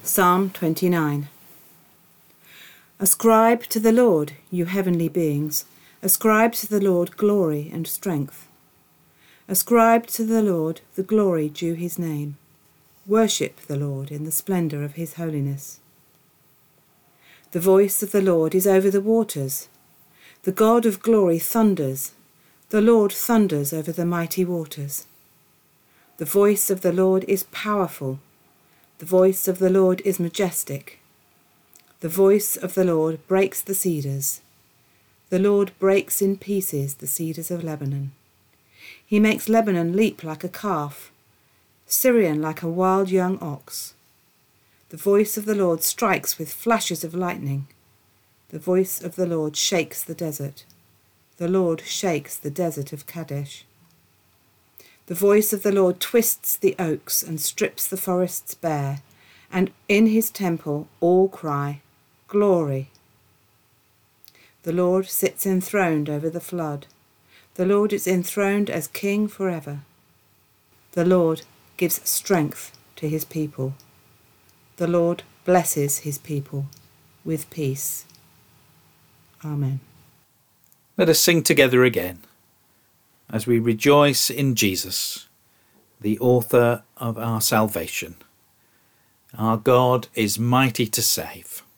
Psalm 29. Ascribe to the Lord, you heavenly beings. Ascribe to the Lord glory and strength. Ascribe to the Lord the glory due his name. Worship the Lord in the splendour of his holiness. The voice of the Lord is over the waters. The God of glory thunders. The Lord thunders over the mighty waters. The voice of the Lord is powerful. The voice of the Lord is majestic. The voice of the Lord breaks the cedars. The Lord breaks in pieces the cedars of Lebanon. He makes Lebanon leap like a calf, Syrian like a wild young ox. The voice of the Lord strikes with flashes of lightning. The voice of the Lord shakes the desert. The Lord shakes the desert of Kadesh. The voice of the Lord twists the oaks and strips the forests bare, and in his temple all cry, Glory! The Lord sits enthroned over the flood. The Lord is enthroned as King forever. The Lord gives strength to his people. The Lord blesses his people with peace. Amen. Let us sing together again as we rejoice in Jesus, the author of our salvation. Our God is mighty to save.